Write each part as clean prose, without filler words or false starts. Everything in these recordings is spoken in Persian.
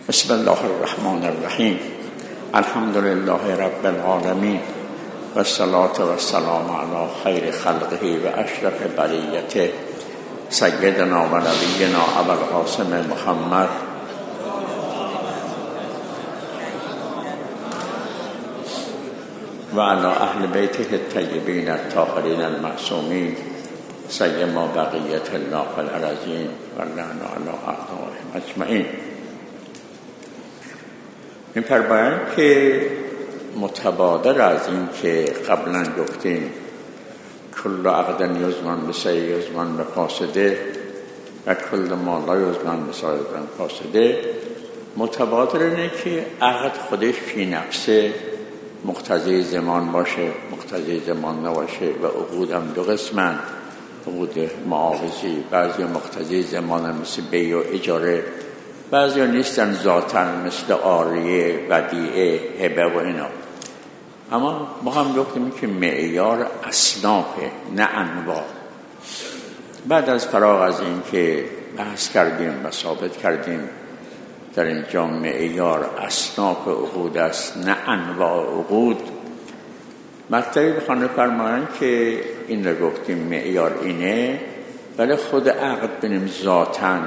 بسم الله الرحمن الرحیم. الحمد لله رب العالمین و الصلاة و السلام علی خیر خلقه و اشرف بریته سیدنا و نبینا ابوالقاسم محمد و علی اهل بیته الطیبین الطاهرین المعصومین سیما بقیة الله فی الارضین و لعن علی اعدائهم اجمعین. این فرمایند که متبادر از این که قبلا گفتیم کل عقد یضمن بصحیح یضمن بفاسده و کل ما لا یضمن بصحیح فاسده، متبادر اینه که عقد خودش فی نفسه مقتضی زمان باشه، مقتضی زمان نباشه و عقود هم دو قسمن، عقود معاوضی، بعضی مقتضی زمان مثل بیع و اجاره، بعضی نیستن ذاتاً مثل عاریه، ودیعه، هبه و اینا. اما ما هم گفتیم که معیار اصنافه نه انواع. بعد از فراغ از این که بحث کردیم و ثابت کردیم در اینجا معیار اصناف عقود است نه انواع عقود، مطلبی بخوانه فرمایند که این رو گفتیم معیار اینه، ولی خود عقد بینیم ذاتاً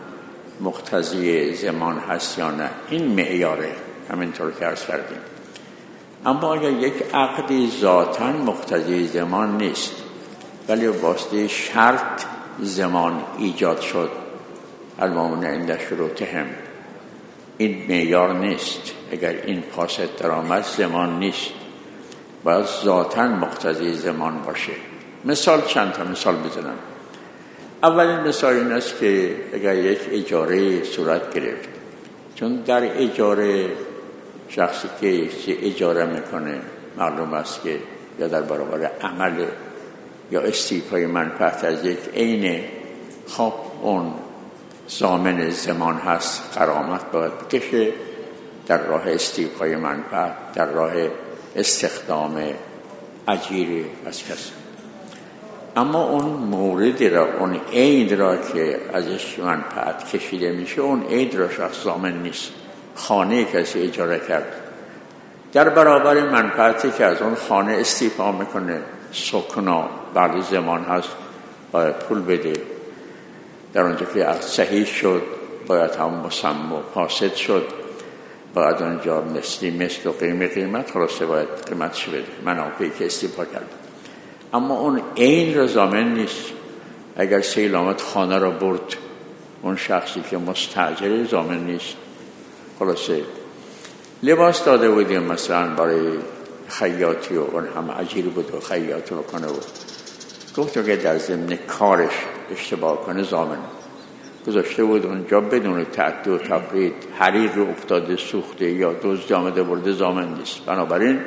مقتضی زمان هست یا نه، این معیاره، همینطور که عرض کردیم. اما اگر یک عقدی ذاتاً مقتضی زمان نیست ولی واسطه شرط زمان ایجاد شد، المؤمنون عند شروطهم، این معیار نیست. اگر این فاسد درآمد زمان نیست، باید ذاتاً مقتضی زمان باشه. چند تا مثال بزنم. اولین مثال این است که اگر یک اجاره صورت گرفت، چون در اجاره شخصی که یک اجاره میکنه معلوم است که یا در برابر عمل یا استیفای منفعت از یک عین، خب اون ضامن زمان هست، غرامت باید بکشه در راه استیفای منفعت، در راه استخدام اجیری از کسی. اما اون موردی را، اون عین را که ازش منفعت کشیده میشه، اون عین را شخص ضامن نیست. خانه کسی اجاره کرد، در برابر منفعتی که از اون خانه استیفا میکنه، سکنا بعد زمان هست، باید پول بده. در اونجا که عقد صحیح شد باید هم مسمى فاسد شد، باید اونجا مثل و قیمت خلاصه باید قیمتش بده، منافعی که استیفا کرد. اما اون عین را ضامن نیست. اگر سیل آمد خانه را برد، اون شخصی که مستاجر ضامن نیست. خلاصه لباس داده بودیم مثلا برای خیاطی و اون هم اجیر بود و خیاطی بکنه بود، گفت که در ضمن کارش اشتباه کنه ضامن، گذاشته بود اونجا بدون تعدی و تفرید، حریر رو افتاده سوخته یا دزد آمده برده، ضامن نیست. بنابراین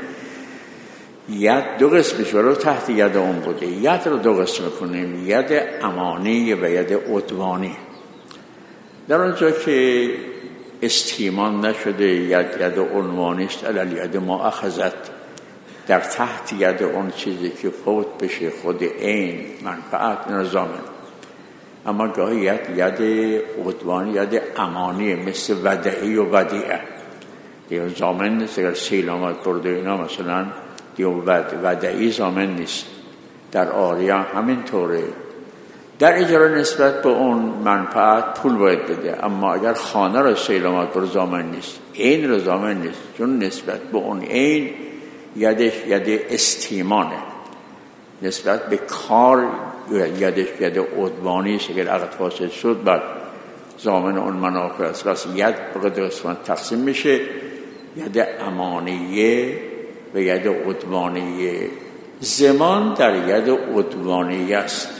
ید دو قسمش رو تحت ید اون بوده. ید رو دو قسم کنیم، ید امانی و ید عدوانی. در اونجا که استیمان نشده ید عنوانی است، علل ید ما اخذت، در تحت ید اون چیزی که فوت بشه خود عین منفعت، این ضامن. اما گاهی ید عدوانی، ید امانی، مثل ودعی و ودیعه دیگه ضامن نیست. اگر سیل آمد برده اینا مثلا دیگه ودعی ضامن نیست. در عاریه همین طوره. در اجاره نسبت به اون منفعت پول باید بده، اما اگر خانه را سیل آمد برده ضامن نیست، عین را ضامن نیست، چون نسبت به اون عین یدش ید استیمانه، نسبت به کار یدش ید عدوانی است. اگر عقد فاسد شد بعد ضامن اون منافع است. پس ید به دو قسمت تقسیم میشه، ید امانیه و ید عدوانیه. زمان در ید عدوانیه است،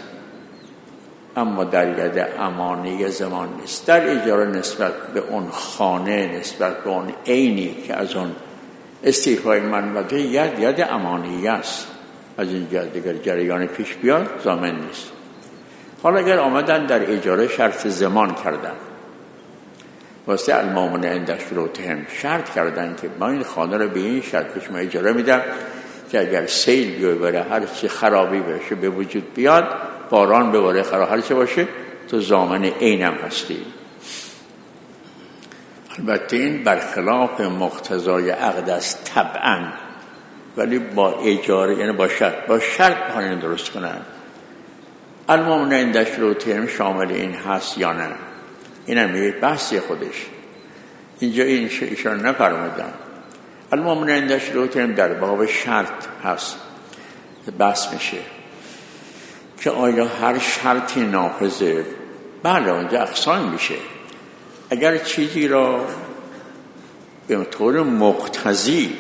اما در ید امانیه زمان نیست. در اجاره نسبت به اون خانه، نسبت به اون عینی که از اون استیفای منفعت، ید امانیه است. از این جهت دیگر جریان پیش بیاد ضامن نیست. حالا اگر آمدن در اجاره شرط زمان کردن، واسه المؤمنون عند شروطهم، شرط کردن که ما این خانه رو به این شرط پیش ما اجاره میدم که اگر سیل بیاره، هر چی خرابی بشه به وجود بیاد، باران بباره، خراب هر چی باشه، تو ضامن عینم هستی. البته این برخلاف مقتضای عقد است طبعا، ولی با اجاره، یعنی با شرط بخوان درست کنن. المؤمن عند شروطهم شامل این هست یا نه؟ این هم یه بحثی خودش، اینجا این ایشان نفرمودن. المؤمن عند شروطهم در باب شرط هست بحث میشه که آیا هر شرطی نافذه؟ بله، اونجا اقسام میشه. اگر چیزی را به طور مقتضی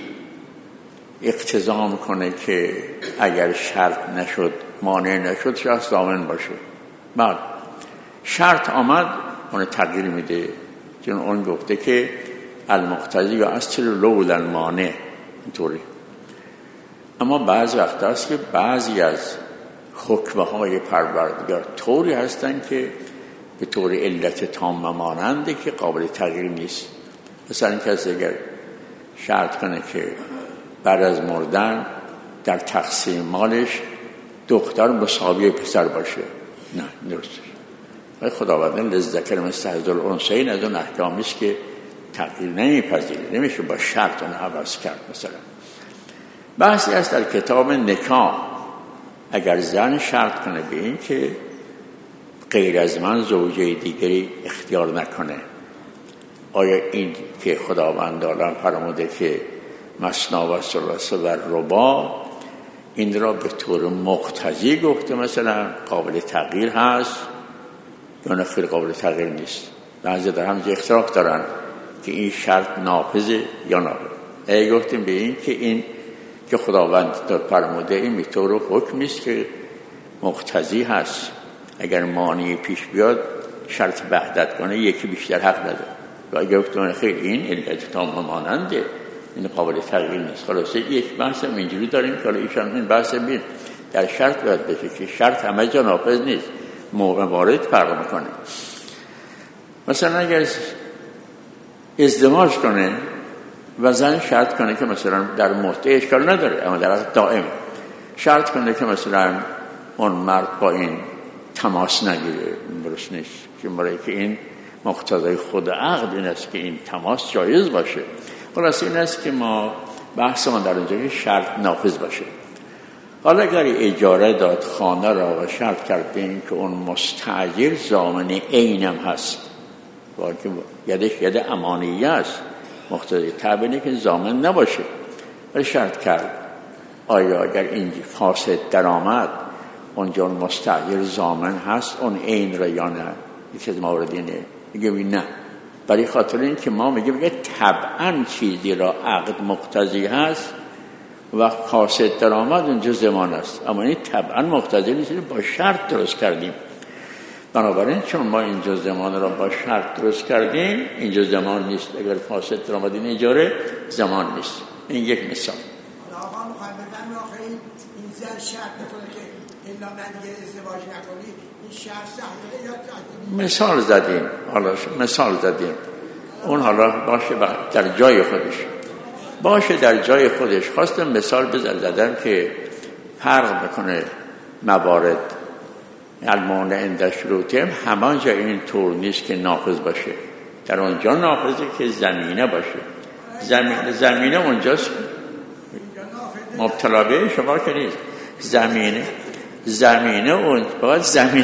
اقتضا میکنه که اگر شرط نشد، مانع نشد، شاید ضامن باشه. بعد شرط آمد، اون تغییر میده، چون اون گفته که المقتضی یا اصل لولا المانع، اینطوری. اما بعض وقت هست که بعضی از حکمه های پروردگار طوری هستن که به طور علت تام ماننده که قابل تغییر نیست. مثلا کسی اگر شرط کنه که بعد از مردن در تقسیم مالش دختر مساوی پسر باشه، نه، درست. و خداوند للذکر مثل حظ الانثیین از اون احکامی است که تغییر نمیپذیره، نمیشه با شرط اون عوض کرد. مثلا بحثی است در کتاب نکاح، اگر زن شرط کنه به این که غیر از من زوجه دیگری اختیار نکنه، آیا این که خداوند عالم فرموده که مثنی و ثلاث و رباع، این را به طور مقتضی گفته مثلا قابل تغییر هست یا نه خیلی قابل تغییر نیست؟ بعضی در همجا اختلاف دارن که این شرط نافذه یا نه. اگه گفتیم به این که این که خداوند فرموده این به طور حکمی است که مقتضی هست، اگر مانعی پیش بیاد شرط وحدت کنه یکی بیشتر حق نداره. و اگر گفتیم خیلی این علت تام ماننده، این قابل تغییر نیست. خلاصه یک بحث هم اینجوری داریم که ایشان این بحث بین در شرط باید بشه که شرط همه جا نافذ نیست، موارد فرق میکنه. مثلا اگر ازدواج کنه و زن شرط کنه که مثلا در مدت اشکال نداره، اما در حالت دائم شرط کنه که مثلا اون مرد با این تماس نگیره، درست نیست. که برای که این مقتضای خود عقد این است که این تماس جایز باشه. خلاص این است که ما بحث ما در اونجا که شرط نافذ باشه. حالا اگر اجاره داد خانه را و شرط کرد به این که اون مستاجر ضامن عینم هست، با که یدش ید امانیه است، مقتضای تعبیره که ضامن نباشه، ولی شرط کرد آیا اگر این فاسد درآمد اونجا اون مستاجر ضامن هست اون عین را یا نه؟ یکی از موردینه میگه نه، برای خاطر این که ما میگه طبعا چیزی را عقد مقتضی هست و فاسد درآمد اونجا زمان است، اما این طبعا مقتضی نیست، با شرط درست کردیم. بنابراین چون ما اینجا زمان را با شرط درست کردیم، اینجا زمان نیست. اگر فاسد درآمد این اجاره زمان نیست. این یک مثال. آقا مخالفن آخه این زن شرط میکنه که الا من دیگه ازدواج نکنی، این شرط صحیحه یا تعدیلی؟ مثال زدیم، حالا مثال زدیم، اون حالا باشه در جای خودش، باشه در جای خودش. خواستم مثال بزنم که فرق میکنه موارد. المؤمن عند شروطهم همان جا این طور نیست که نافذ باشه، در اونجا نافذه که زمینه باشه. زمینه اونجاست مبتلا به شما که نیست. زمینه اون باید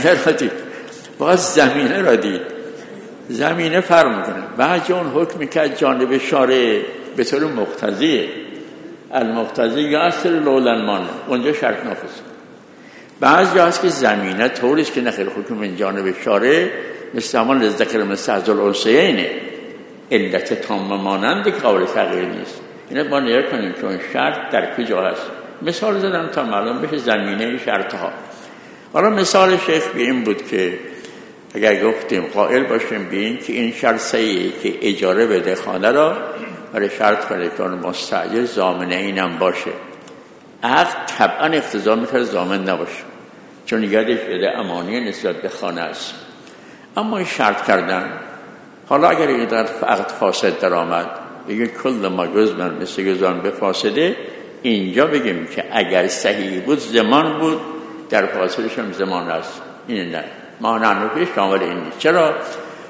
زمینه را دید. زمینه فرق میکنه. بعد اون حکمی که از جانب شارع به طور مقتضیه، المقتضی یا اصل لولا المانع، اونجا شرط نافذ. بعضی هست که زمینه طوریست که نخیر حکم من جانب شارع مثل همان للذکر مثل حظ الانثیین، علت تام مانند که قابل تغییر نیست. اینه ما نگاه کنیم که اون شرط در کجا هست. مثال زدم تا معلوم بشه زمینه شرطها. حالا مثال شیخ به این بود که اگر گفتیم قائل باشیم به این که این شرط صحیحه که اجاره بده خانه را، برای شرط کنه که اون مستاجر ضامن اینم باشه. عقد طبعا اقتضا میکنه ضامن نباشه، چون یادش بده امانیه نسبت به خانه است. اما این شرط کردن، حالا اگر این عقد فاسد در آمد، بگیم کل ما گزمن مثل گزان به فاسده، اینجا بگیم که اگر صحیح بود زمان بود، در فاسدش هم زمان است. این نه، ما نعنوکه شامل این نیست. چرا؟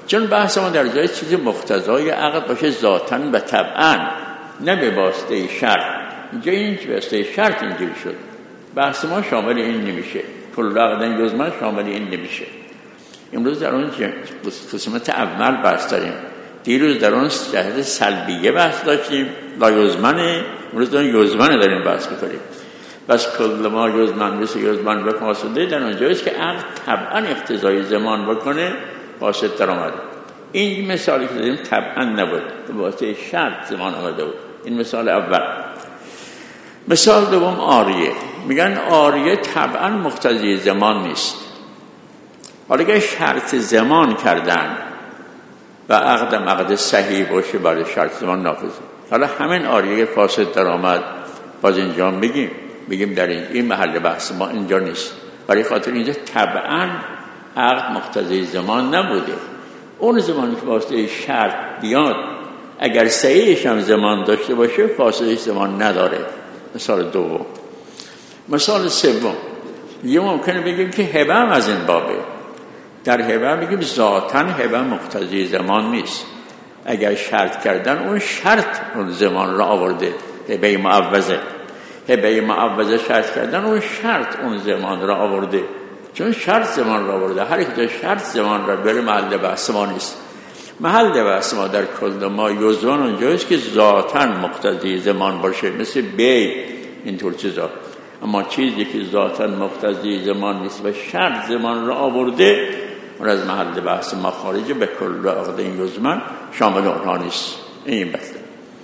چون بحث ما در جای چیزی مقتضای عقد باشه ذاتاً و طبعاً، نه به واسطه شرط. اینجا این واسطه شرط اینجوری شد. بحث ما شامل این نمیشه، کل عقد یزمن شامل این نمیشه. امروز در اون قسمت اول بحث داریم، دیروز در اون جهت سلبیه بحث داشتیم، لا یزمنه، امروز در اون یزمنه داریم بحث میکنیم. بس کل ما یزمن مثل یزمن به فاسده، در اونجاییست که عقد طبعا اقتضای زمان بکنه فاسد در آمده. این مثالی که داریم طبعا نبود، به واسطه شرط زمان آمده بود. این مثال اول. مثال دوم عاریه. میگن عاریه طبعا مقتضی زمان نیست. حالا اگه شرط زمان کردن و عقد صحیح باشه برای شرط زمان نافذه. حالا همین عاریه فاسد در آمد، باز اینجا بگیم در این محل بحث ما اینجا نیست. برای خاطر اینجا طبعا عقد مقتضی زمان نبوده. اون زمانی که واسطه شرط بیاد اگر صحیحش هم زمان داشته باشه فاسدش زمان نداره. مثال دوم. مثال سوم، یه ممکنه بگیم که هبه هم از این بابه. در هبه بگیم ذاتاً هبه مقتضی زمان نیست. اگر شرط کردن اون شرط اون زمان را آورده. هبه معوضه شرط کردن اون شرط اون زمان را آورده، چون شرط زمان را آورده. هر یک شرط زمان را بره محل بحث ما نیست. محل بحث ما در کل ما یزوان اونجاییست که ذاتاً مقتضی زمان باشه، مثل بی اینطور چیزا. اما چیزی که ذاتاً مقتضی زمان نیست و شرط زمان را آورده اون از محل بحث ما خارجه، به کل عقد یزمن شامل اونها نیست. این بحثه.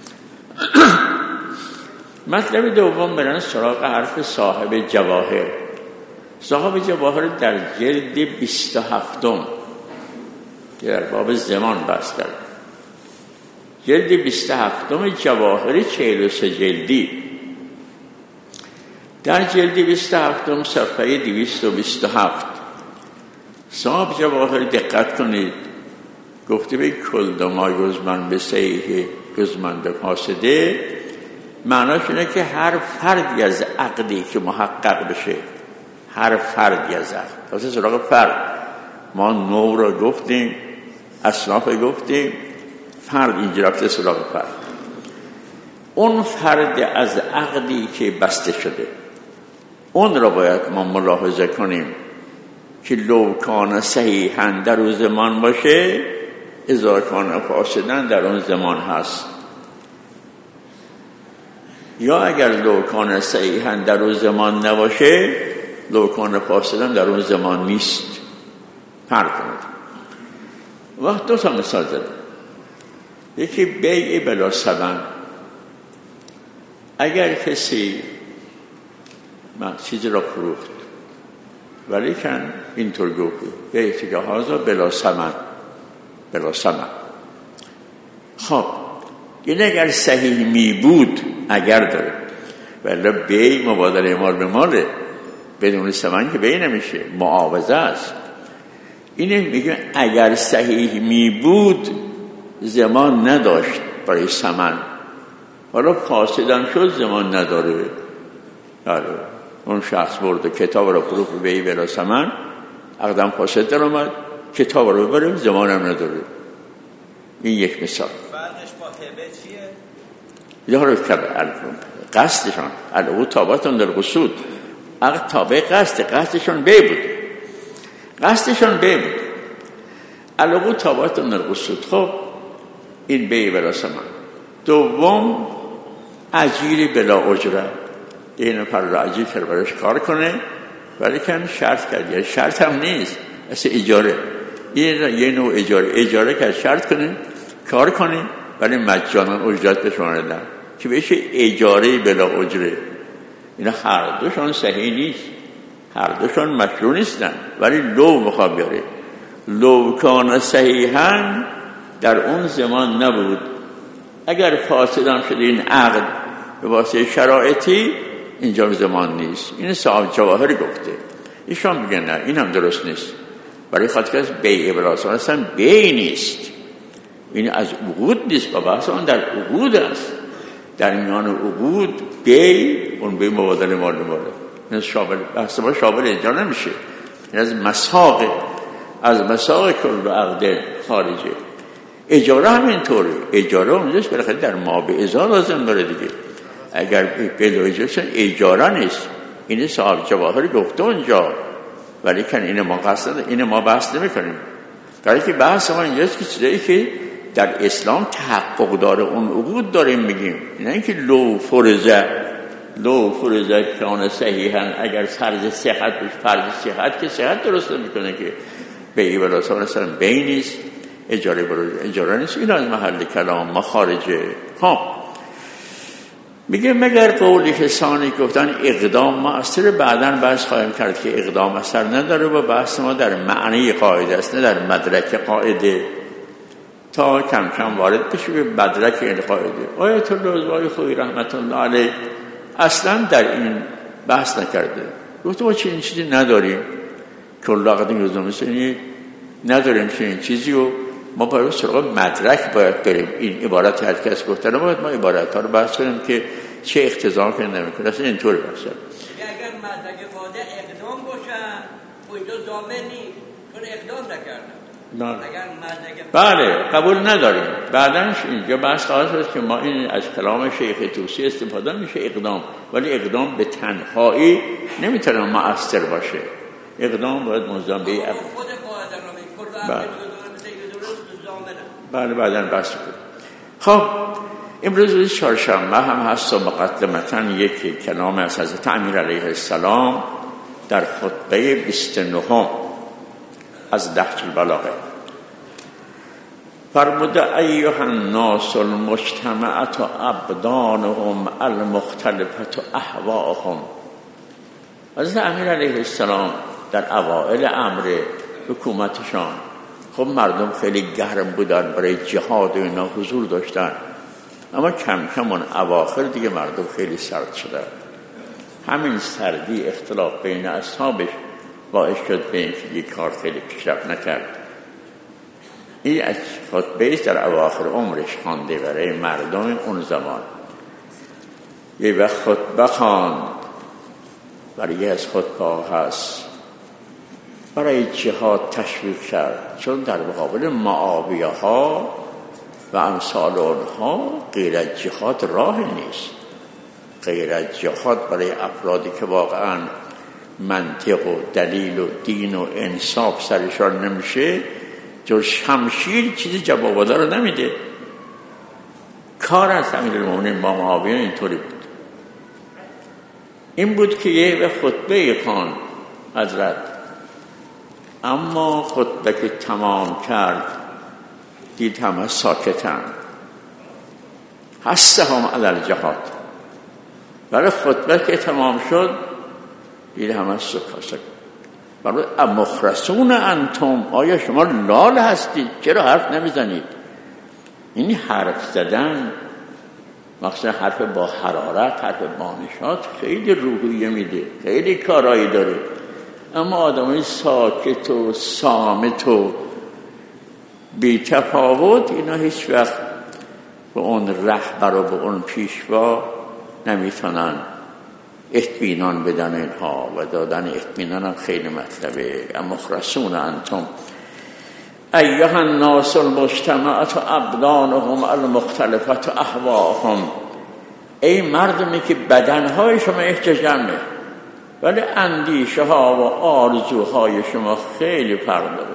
مطلب دوم برن سراغ حرف صاحب جواهر. صاحب جواهر در جلد 27 در باب زمان بحث کرد. جلد 27 جواهر 43 جلدی. در جلد 27 صفحه 227 صاحب جواهر دقت کنید، گفته به کل ما یزمن به صحیح یزمن به فاسده، معناش اینه که هر فردی از عقدی که محقق بشه، هر فردی از عقد، واسه سراغ فرد ما نوع را گفتیم، اصناف گفتیم، فرد اینجا رفته سراغ فرد. اون فرد از عقدی که بسته شده اون را باید ما ملاحظه کنیم که لو کان صحیحاً در اون زمان باشه، اذا کان فاسداً در اون زمان هست، یا اگر لو کان صحیحاً در اون زمان نباشه، لو کان فاسداً در اون زمان نیست. فرق کنید. وقت دو تا مثال زدم. یکی بیع بلا ثمن. اگر کسی چیزی را فروخت ولی کن اینطور گفت بیع که هازا بلا ثمن، خب این اگر صحیح می بود، اگر داره، ولی بیع مبادله مال به ماله، بدون ثمن که بیع نمیشه، معاوضه است. اینه میگه اگر صحیح می بود زمان نداشت برای ثمن، حالا فاسدم شد زمان نداره. حالا اون شخص برد کتاب را فروخت بیع بلا ثمن، عقدم فاسد در آمد، کتاب رو ببریم زمانم نداره. این یک مثال. فرقش با هبه چیه؟ یا رو قصدشان الو تابتون در قصود، عقد تابع قصدشان بی بود، الو تابتون در قصود. خب این بی بلا ثمن. دوم اجیر بلا اجره، یه نفر را اجیر کرد برایش کار کنه ولی کن شرط کرد، یعنی شرط هم نیست، اصلا اجاره، یه نوع اجاره کرد، شرط کنه کار کنه ولی مجانا اجرت به شما ندن که بهش اجاره بلا اجره. اینا هر دوشان صحیح نیست، هر دوشان مشروع نیستن، ولی لو میخواد بیاره. لو کان صحیحاً در اون زمان نبود، اگر فاسدم شده این عقد به واسه شرایطی، اینجا زمان نیست. این صاحب جواهر گفته. ایشان میگن نه، این هم درست نیست، برای خاطر از بیع بلاسان اصلا بیع نیست، این از عقود نیست، با بحث آن در عقود است. در میان عقود بیع، اون بیع مبادله مال به مال، این شامل بحث شامل اینجا نمیشه. این از مساق کل عقد خارجه. اجاره همینطوره، اجاره اونجاست بالاخره در ما به ازار لازم داره دیگه. اگر به اجاره اجاره نیست، این صاحب جواهر گفته اونجا، ولی کن این ما قصد این ما بحث نمی‌کنیم. برای که بحث ما اینجاست که چیزایی که در اسلام تحقق داره اون عقود داریم میگیم، نه اینکه لو فرض کان صحیحا، اگر فرض صحت بشه، فرض صحت که صحت درست میکنه که به ای ولا مثلا بینیست اجاره نیست. این از محل کلام ما خارجه. میگه مگر قولی کسانی گفتن اقدام مؤثر، بعداً بحث خواهیم کرد که اقدام اثر نداره و بحث ما در معنی قاعده است نه در مدرک قاعده، تا کم کم وارد بشه به مدرک این قاعده. آیت الله خویی رحمت الله علیه اصلا در این بحث نکرده، گفته ما چنین چیزی نداریم، کل عقد یوزنی نداریم چنین چیزی و ما باید سراغ مدرک باید بریم. این عبارت هر کس گفتن باید ما عبارت ها رو بحث کنیم که چه اختزام کنیم نمیکنه. اصلا اینطور بحث کنیم. اگر مدرک قاعده اقدام باشن و اینجا ضامن نیست چون اقدام نکردن. اگر مدرک بله قبول نداریم. بعدنش اینجا بحث خواهد شد که ما این از کلام شیخ طوسی استفاده میشه اقدام، ولی اقدام به تنهایی نمیتونه مؤثر باشه. اقدام باید منظم به عقل. خود قاعده رو بله بعدن بحث کنیم. خب امروز چهارشنبه هم هست و مقدمتاً یک کلام از حضرت امیر علیه السلام در خطبه 29 از نهج البلاغه. فرموده ایها الناس المجتمعة ابدانهم المختلفة احواهم. حضرت امیر علیه السلام در اوائل امر حکومتشان خب مردم خیلی گرم بودن، برای جهاد و اینا حضور داشتن، اما کم کم اون اواخر دیگه مردم خیلی سرد شدن. همین سردی اختلاف بین اصحابش باعث شد به اینکه یک کار خیلی پیشرفت نکرد. این از خطبه در اواخر عمرش خوانده برای مردم اون زمان. یه وقت خطبه خواند، برای از خطبه هست برای جهاد تشویق کرد، چون در مقابل معاویه ها و امثال اونها غیر از جهاد راه نیست. غیر از جهاد برای افرادی که واقعا منطق و دلیل و دین و انصاف سرشان نمیشه، جز شمشیر چیزی جواب رو نمیده. کار از امیرالمومنین با معاویه اینطوری بود. این بود که یه خطبه خواند حضرت، اما خطبه که تمام کرد دید همه ساکتن، هستهم علی الجهاد. برای خطبه که تمام شد دید همه ساکت. برای مخرسون انتم، آیا شما لال هستید؟ چرا حرف نمیزنید؟ این حرف زدن، مخصوصا حرف با حرارت، حرف با نشاط، خیلی روحیه میده، خیلی کارایی داره. اما آدمای ساکت و صامت و بی تفاوت، اینا هیچ وقت به اون رهبر و به اون پیشوا نمیتونن اطمینان بدن اینها، و دادن اطمینان هم خیلی مطلبه. اما مخرسون انتم ایها الناس المجتمعة ابدانهم المختلفة احواهم. ای مردمی که بدنهای شما احتجامه، ولی اندیشه ها و آرزوهای شما خیلی فرق داره.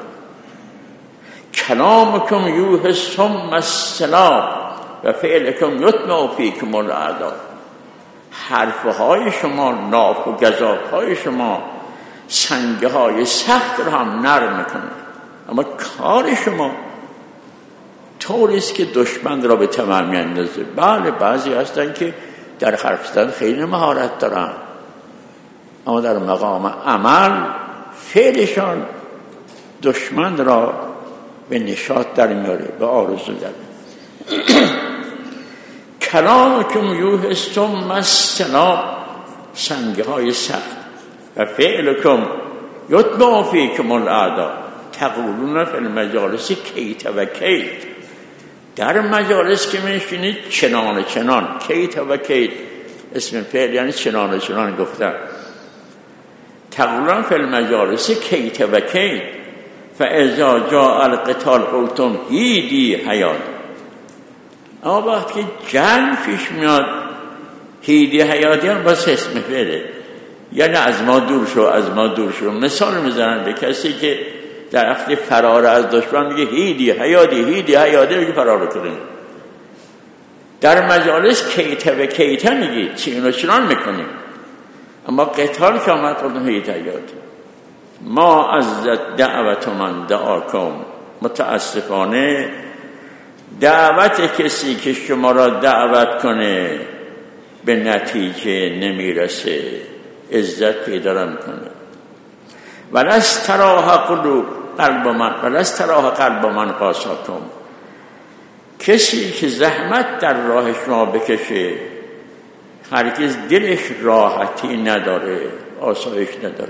کلامکم یوحصم السلام و فعلکم یطمع فیکم الاعداء. حرفهای شما، ناف و گزافهای شما سنگه های سخت رو هم نرم میکنه، اما کار شما طوریست که دشمن را به طمع میاندازه. بله بعضی هستن که در حرف زدن خیلی مهارت دارن، اما در مقام عمل فعلشان دشمن را به نشاط در میاره، به آرزو در میاره. کلامکم یوحصم السلام، سنگه های سخت، و فعلکم یطمع فیکم الاعداء. تقولون فی المجالس کیت و کیت. در مجالس که میشینید چنان چنان، کیت و کیت اسم فعل یعنی چنان چنان گفتن. تقولون فی المجالس کیت و کیت فاذا جاء القتال قلتم هیدی حیات. اما وقتی جنگ پیش میاد هیدی حیاتی هم باز اسم فعله، یعنی از ما دور شو، از ما دور شو. مثال میزنن به کسی که در وقت فرار از دشمن میگه هیدی حیاتی، هیدی حیاتی میگه فرار کنیم. در مجالس کیته به کیته میگی چین و چنان میکنیم، اما قتال که آمد قلتم هیدی حیاتی. ما از دعوت من دعاکم، متاسفانه دعوت کسی که شما را دعوت کنه به نتیجه نمیرسه، عزت پیدا میکنه. ولست تراها قلب من، ولست تراها قلب من قاساکم. کسی که زحمت در راه شما بکشه هرگز دلش راحتی نداره، آسایش نداره.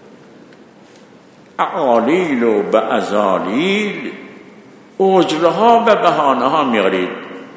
اعالیل و به ازالیل، عذرها و بهانه ها میارید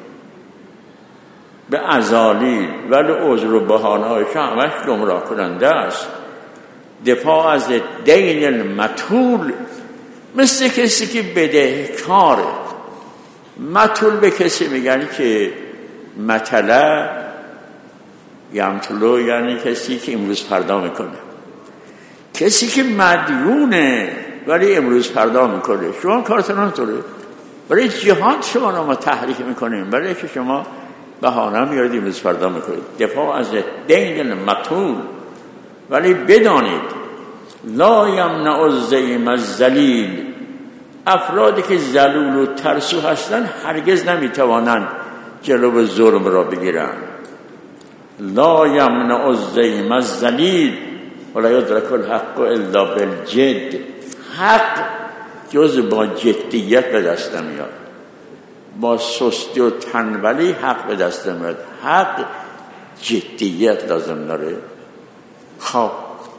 به ازالیل، ولی عذر و بهانه های همش گمراه کننده است. دفاع از دین المطول، مثل کسی که بدهکاره. مطول به کسی میگن که مطلع یمطلو، یعنی کسی که امروز فردا میکنه. کسی که مدیونه ولی امروز فردا میکنه. شما کارتون همطوره. برای جهاد شما رو ما تحریک میکنیم، برای که شما بهانه میارید امروز فردا میکنید. دفاع از دین المطول. ولی بدانید لا یمنع الزیم الذلیل، افرادی که ذلول و ترسو هستن هرگز نمیتوانند جلو ظلم را بگیرن. لا یمنع الزیم الذلیل ولا یدرک الحق الا بالجد. حق جز با جدیت به دست نمیاد، با سستی و تنبلی حق به دست نمیاد. حق جدیت لازم داره. خب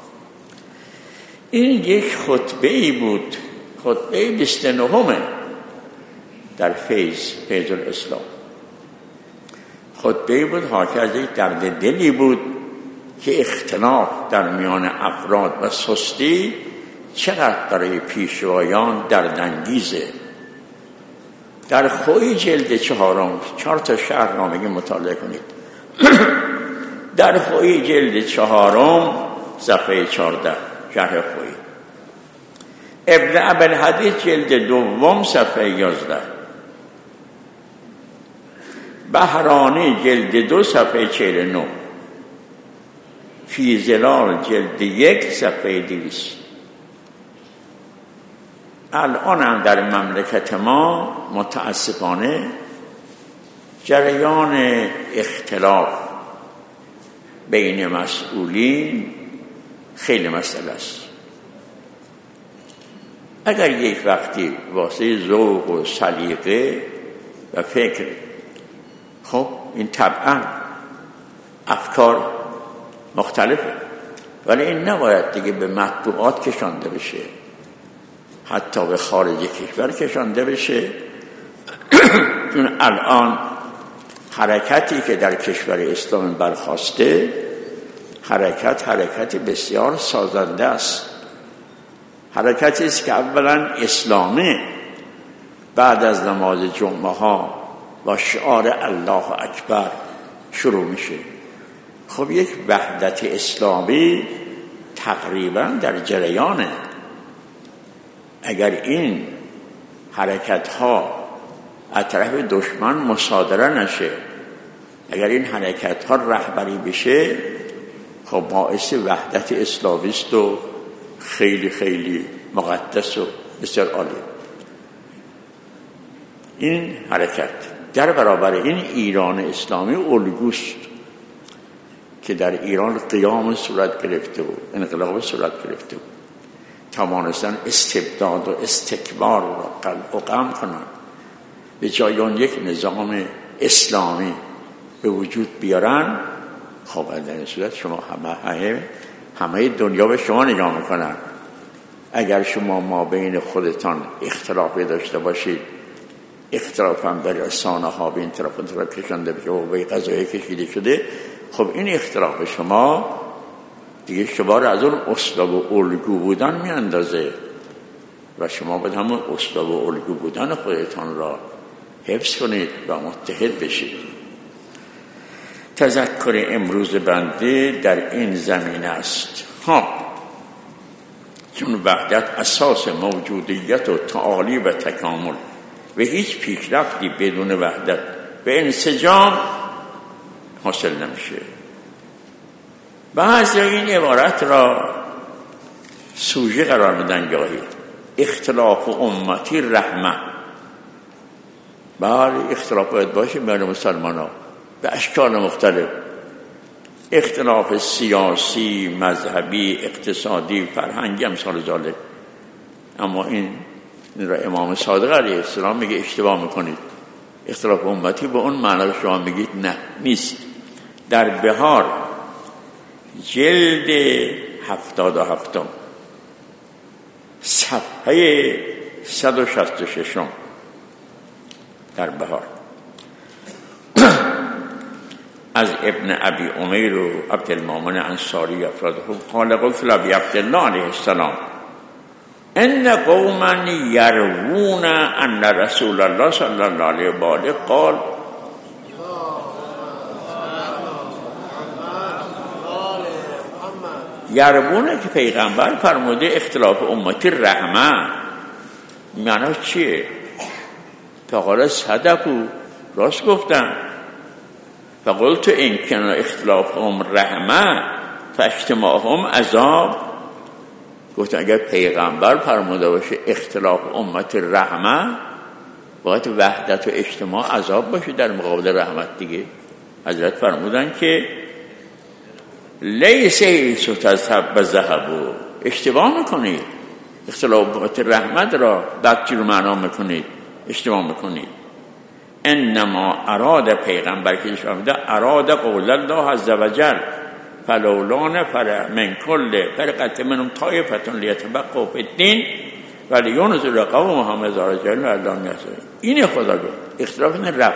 این یک خطبه‌ای بود، خطبه 29 در فیض الاسلام. خطبه‌ای بود حاکی از یک درد دلی بود که اختلاف در میان افراد و سستی چقدر برای پیشوایان دردانگیزه. در خوی جلد 4 4 شهرنامه مطالعه کنید. در خوی جلد 4 صفحه 14 شرح خوی. ابن ابوالحدیث جلد 2 صفحه 11. بهرانی جلد 2 صفحه 49. فی ظلال جلد 1 صفحه 200. الان هم در مملکت ما متاسفانه جریان اختلاف بین مسئولین خیلی مسئله است. اگر یک وقتی واسه ذوق و سلیقه و فکر، خب این طبعا افکار مختلفه، ولی این نباید دیگه به مطبوعات کشانده بشه، حتی به خارج کشور کشانده بشه. چون الان حرکتی که در کشور اسلام برخاسته حرکت بسیار سازنده است. حرکتی است که اولا اسلامه، بعد از نماز جمعه ها با شعار الله اکبر شروع میشه. خب یک وحدت اسلامی تقریبا در جریانه. اگر این حرکت ها از طرف دشمن مصادره نشه، اگر این حرکت ها رهبری بشه، خب باعث وحدت اسلامی است و خیلی خیلی مقدس و بسیار عالی. این حرکت در برابر این ایران اسلامی الگوست که در ایران قیام صورت گرفته بود، انقلاب صورت گرفته بود، توانستن استبداد و استکبار را قلع کنند، به جای آن یک نظام اسلامی به وجود بیارن. خب در این صورت شما همه دنیا به شما نگاه میکنن. اگر شما ما بین خودتان اختلافی داشته باشید، اختلاف هم در رسانه ها به این طرف کشنده بشه و به قضایی کشیده شده، خب این اختلاف شما دیگه شما را از اون اصل و الگو بودن میاندازه و شما باید همون اصلا و الگو بودن خودتان را حفظ کنید و متحد بشید. تذکر امروز بنده در این زمین است چون وحدت اساس موجودیت و تعالی و تکامل و هیچ پیشرفتی بدون وحدت و انسجام حاصل نمیشه. بعضی این عبارت را سوژه قرار میدن گاهی. اختلاف امتی رحمه. بله اختلاف باید باشه بین مسلمان ها به اشکال مختلف، اختلاف سیاسی، مذهبی، اقتصادی، فرهنگی امثال ذالک. اما این را امام صادق علیه السلام میگه اشتباه میکنید. اختلاف امتی به اون معنی شما میگید نه نیست. در بهار جلد 77 صفحه 166 در بهار از ابن ابی عمیر و عبدالمؤمن انصاری افراده قال قلت لابی عبدالله علیه السلام ان قوما یروون ان رسول الله صلی الله علیه و آله قال یروونه که پیغمبر فرموده اختلاف امتی رحمه. معنی چیه؟ فقال صدقوا، راست گفتن. فقلت این کن اختلافهم رحمه فاجتماعهم عذاب. گفتن اگر پیغمبر فرموده باشه اختلاف امت رحمه باید وحدت و اجتماع عذاب باشه در مقابل رحمت دیگه. حضرت فرمودن که لیس ایسو تذهب و ذهبو، اشتباه میکنید. اختلاف امت رحمت را بدجور معنا میکنید، اشتباه میکنید. انما اراد پیغمبر که فرموده اراد قول الله عز وجل فلولا نفر من کل فرقه منهم طایفه لیتفقهوا فی الدین ولینذر قومهم اذا رجعوا الی الله. این خدا گفت اختلاف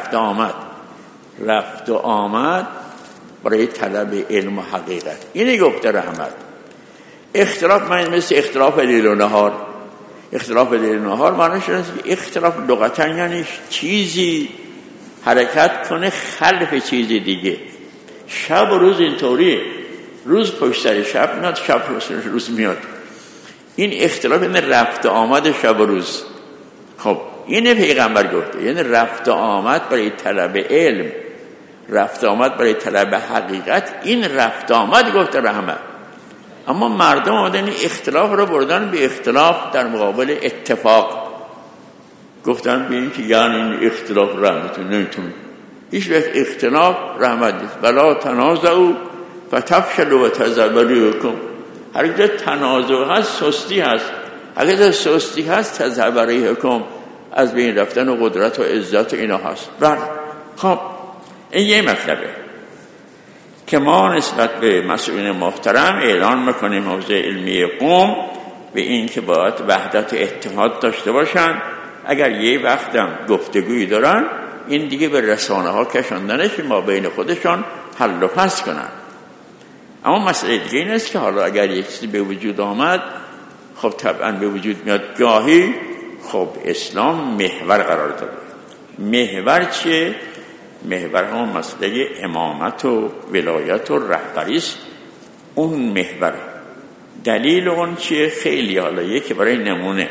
رفت و آمد برای طلب علم و حقیقت. اینی گفته رحمت. اختلاف مثل اختلاف لیل و نهار. اختلاف لیل و نهار معنیش اینه که اختلاف لغتا یعنی چیزی حرکت کنه خلف چیزی دیگه. شب و روز اینطوریه، روز پشت سر شب میاد، شب پشت سر روز میاد. این اختلاف یعنی رفت و آمد شب و روز. خب این پیغمبر گفته یعنی رفت و آمد برای طلب علم، رفت آمد برای طلب حقیقت. این رفت آمد گفته رحمت. اما مردم آمدن اختلاف رو بردن به اختلاف در مقابل اتفاق. گفتن به این که یعنی این اختلاف رحمت نمیتون. هیچ وقت اختلاف رحمت نیست. بلا تنازعوا فتفشلوا وتذهب ريحكم. هر جا تنازع هست سستی هست، هر جا سستی هست تذهب ريحكم، از بین رفتن و قدرت و عزت و اینا هست. بله خب این یه مطلبه که ما نسبت به مسئولین محترم اعلان میکنیم حوزه علمی قوم به این که باید وحدت و اتحاد داشته باشن. اگر یه وقتم گفتگویی دارن این دیگه به رسانه ها کشاندنش ما بین خودشان حل و فصل کنن. اما مسئله دیگه این است که حالا اگر یک چیزی به وجود آمد خب طبعا به وجود میاد گاهی. خب اسلام محور قرار داده. محور چیه؟ محور هم مسئله امامت و ولایت و رهبری است. اون محور دلیل اون چیه؟ خیلی حالا یکی برای نمونه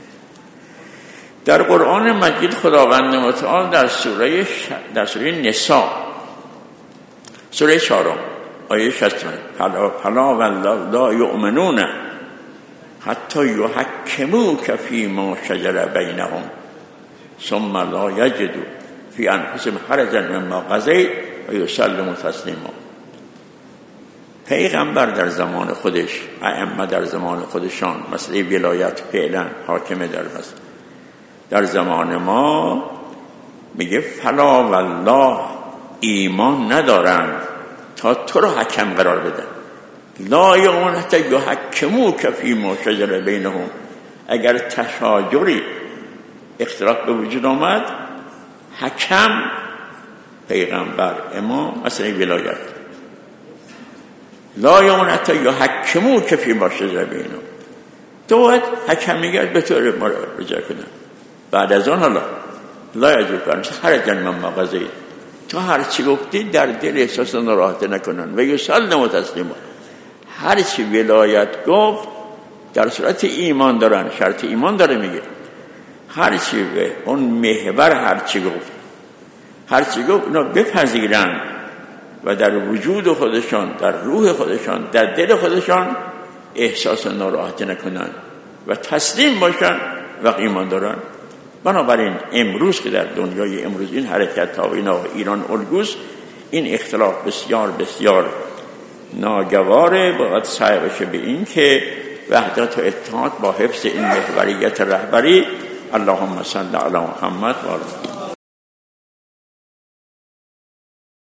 در قرآن مجید خداوند متعال در سوره نساء سوره 4 آیه 60 فلا والله لا یؤمنون حتی یحکموک فیما شجر بینهم ثم لا یجدوا فی انفسهم حرجا مما قضیت و یسلموا تسلیما. پیغمبر در زمان خودش، ائمه در زمان خودشان مسئله ولایت فعلا حاکمه در زمان ما میگه فلا والله ایمان ندارن تا تو رو حکم قرار بدن. لا یؤمنون حتی یحکموک فیما شجر بینهم. اگر تشاجری اختلاف به وجود آمد حکم پیغمبر امام مسئله ولایت. لا یؤمنون حتی یحکموک فیما شجر بینهم. تو باید حکمیت به طور مراجعه کنن. بعد از اون حالا لا یجوکن هر جنم مغازی تو هر چی گفتی در دل احساس ناراحت نکنن و یسلم و تسلیم. هر چی ولایت گفت در صورت ایمان دارن، شرط ایمان داره میگه. هر چی به اون محور هر چی گفت اونا بپذیرن و در وجود خودشان، در روح خودشان، در دل خودشان احساس ناراحتی نکنن و تسلیم باشن و ایمان دارن. بنابراین امروز که در دنیای امروز این حرکت ها و اینا ایران الگوست، این اختلاف بسیار بسیار ناگواره. باید سعی بشه به این که وحدت و اتحاد با حفظ این محوریت رهبری. اللهم صل علی محمد و آل